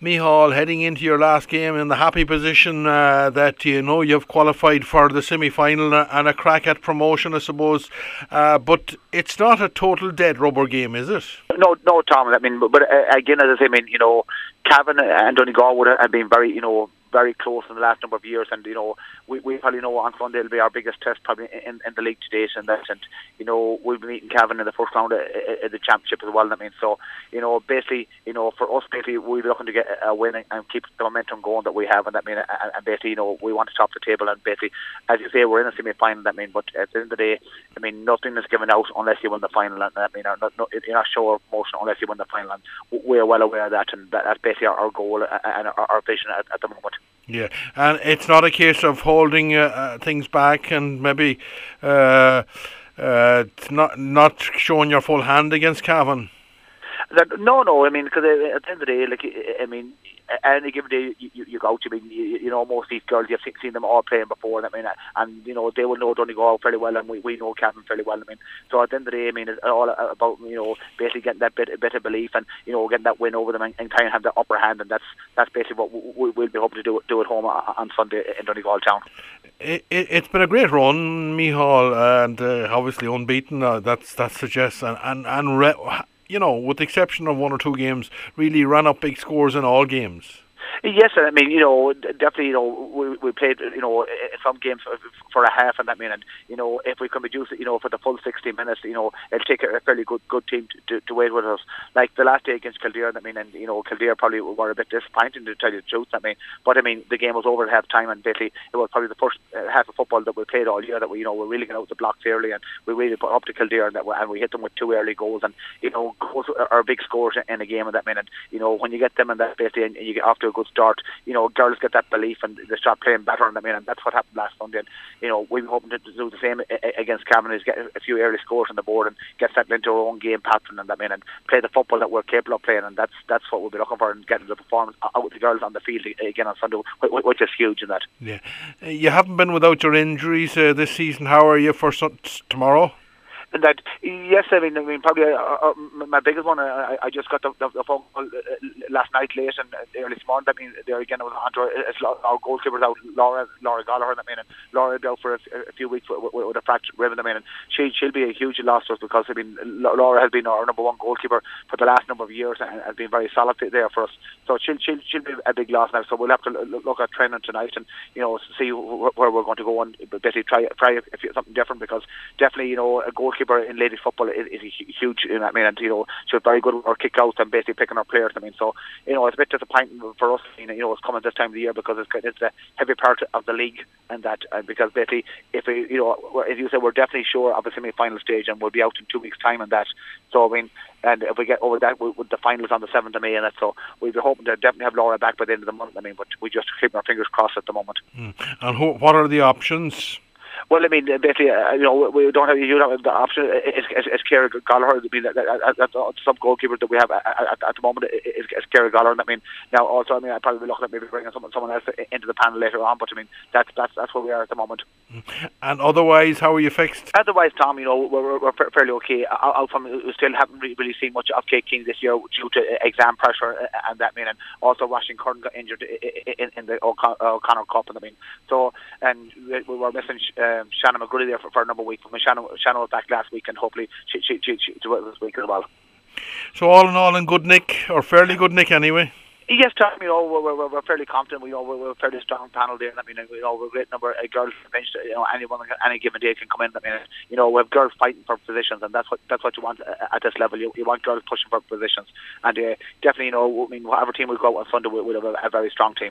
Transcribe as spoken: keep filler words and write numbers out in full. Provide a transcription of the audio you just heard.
Micheál, heading into your last game in the happy position uh, that you know you've qualified for the semi-final and a crack at promotion, I suppose. Uh, but it's not a total dead rubber game, is it? No, no, Tom. I mean, but, but uh, again, as I say, I mean, you know, Cavan and Donegal would have been very, you know, very close in the last number of years, and you know, we, we probably know on Sunday will be our biggest test probably in, in the league to date, and that, and you know, we'll be meeting Cavan in the first round of, of the championship as well. I mean, so you know, basically, you know, for us, basically, we're looking to get a win and keep the momentum going that we have, and that mean, and, and basically, you know, we want to top the table, and basically, as you say, we're in a semi-final. That mean, but at the end of the day, I mean, nothing is given out unless you win the final, and I mean, not, not, you're not sure of motion unless you win the final, and we're well aware of that, and that, that's basically our, our goal and our, our vision at, at the moment. Yeah, and it's not a case of holding uh, uh, things back and maybe uh, uh, not not showing your full hand against Cavan. That, no, no. I mean, because at the end of the day, like I mean, any given day you, you, you go out, you mean, you, you know, most of these girls you've seen them all playing before, and I mean, and you know they will know Donegal fairly well, and we, we know Cavan fairly well. I mean, so at the end of the day, I mean, it's all about you know basically getting that bit bit of belief and you know getting that win over them and, and trying to have the upper hand, and that's that's basically what we, we'll be hoping to do do at home on Sunday in Donegal town. It, it, it's been a great run, Micheál, and uh, obviously unbeaten. Uh, that's that suggests and and and. Re- you know, with the exception of one or two games, really ran up big scores in all games. Yes, I mean, you know, definitely, you know, we, we played, you know, some games for, for a half, and that mean, and you know, if we can reduce it, you know, for the full sixty minutes, you know, it'll take a fairly good good team to, to, to wait with us. Like the last day against Kildare, I mean, and you know, Kildare probably were a bit disappointing to tell you the truth. I mean, but I mean, the game was over at half time, and basically, it was probably the first uh, half of football that we played all year that we, you know, we really got out the blocks early, and we really put up to Kildare, and that we, and we hit them with two early goals, and you know, goals are big scores in a game, and that mean, and you know, when you get them and that basically, and you get off to a good start, you know, girls get that belief and they start playing better, and I mean, and that's what happened last Sunday. And you know, we're hoping to do the same against Cavan, is get a few early scores on the board and get settled into our own game pattern, and I mean, and play the football that we're capable of playing, and that's that's what we'll be looking for, and getting the performance out with the girls on the field again on Sunday, which is huge in that. Yeah, you haven't been without your injuries uh, this season. How are you for sun- tomorrow? And that, yes, I mean, I mean, probably uh, uh, my biggest one. I, I just got the, the, the phone call last night late and early this morning. I mean, there again, it was onto our, our goalkeeper's out, Laura Laura Gallagher. I mean, and Laura will be out for a, a few weeks with, with, with a fractured rib. I mean, and she she'll be a huge loss to us because I mean, Laura has been our number one goalkeeper for the last number of years and has been very solid there for us. So she'll she'll she'll be a big loss now. So we'll have to look at training tonight and you know see where we're going to go and basically try try something different, because definitely you know a goalkeeper in ladies football is, is huge, you know what I mean, and you know she's very good with her kick out and basically picking up players. I mean, so you know it's a bit disappointing for us. You know, it's coming this time of the year because it's it's a heavy part of the league, and that uh, because basically if we, you know, as you said, we're definitely sure of a semi-final stage, and we'll be out in two weeks' time, and that. So I mean, and if we get over that, we, with the finals on the seventh of May, and that, so we'll be hoping to definitely have Laura back by the end of the month. I mean, but we just keep our fingers crossed at the moment. Mm. And who, what are the options? Well, I mean, basically, uh, you know, we don't have you don't have the option. It's, it's, it's Ciara Gallagher. I mean, that, that, that, the sub goalkeeper that we have at, at, at the moment is, is Ciara Gallagher. I mean, now also, I mean, I'd probably be looking at maybe bringing someone, someone else into the panel later on. But I mean, that's that's that's where we are at the moment. And otherwise, how are you fixed? Otherwise, Tom, you know, we're, we're fairly okay. Out from we still haven't really seen much of Kate King this year due to exam pressure and that. I mean, and also Washington Curran got injured in, in the O'Connor Cup, and I mean, so and we were missing. Uh, Um, Shannon McGrady there for, for a number of weeks. I mean, Shannon, Shannon was back last week, and hopefully she she she, she do it this week as well. So all in all, in good nick, or fairly good nick anyway. Yes, Tom, you know, we're, we're, we're fairly confident. We know we're, we're a fairly strong panel there. I mean, you know, we're a great number of girls bench. You know, anyone, any given day can come in. I mean, you know, we have girls fighting for positions, and that's what that's what you want at this level. You, you want girls pushing for positions, and uh, definitely, you know, I mean, whatever team we go out on Sunday, we'll have a, a very strong team.